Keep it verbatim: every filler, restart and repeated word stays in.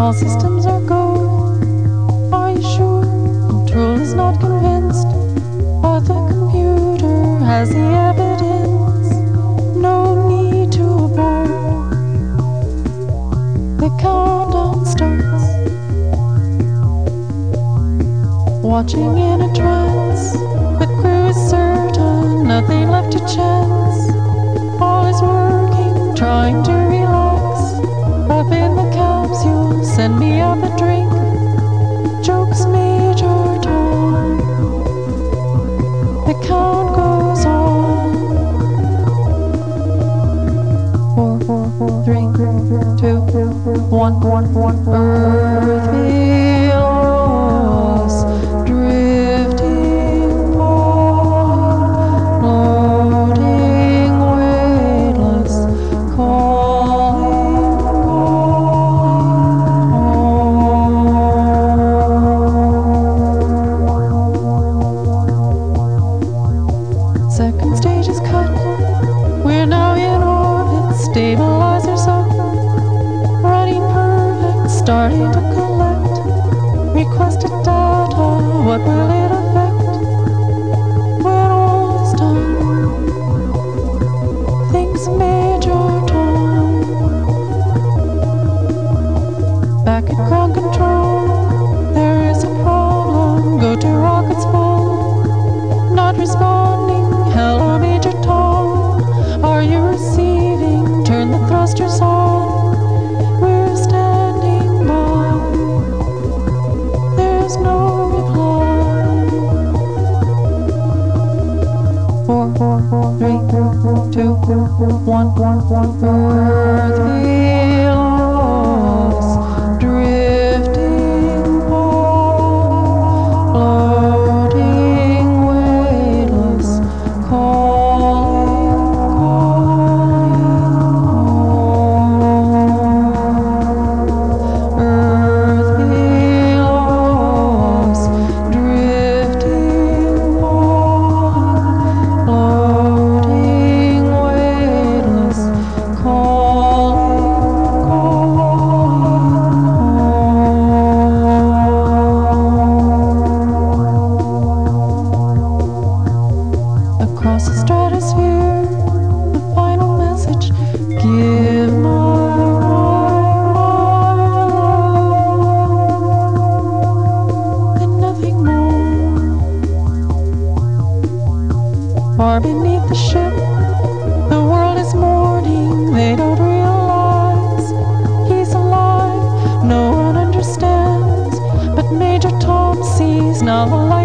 All systems are go. Are you sure? Control is not convinced, but the computer has the evidence. No need to abort. The countdown starts. Watching in a trance, but crew is certain, nothing left to chance. All is working, trying to relax. Up in the capsule, send me up a drink. Jokes Major Tom. The count goes on. Four, four, four, three, two, one, one, one. Earth below us, drifting on, floating weightless, calling, calling. Second stage is cut. We're now in orbit. Stabilizers up. Running perfect. Starting to collect. Requested data. What will it affect? When all is done. Thinks Major Tom. Back at ground control. There is a problem. Go to rocket's full. Not responding. Hello, Major Tom. Are you receiving? Turn the thrusters on. We're standing by. There's no reply. Four, four, four, three, two, one, one, one. Earth below us, drifting on, floating weightless, calling, calling. Earth below us, drifting on, floating weightless, calling, calling. Across the stratosphere, the final message. Give my love and nothing more. Far beneath the ship, the world is mourning. They don't realize he's alive. No one understands, but Major Tom sees now the light.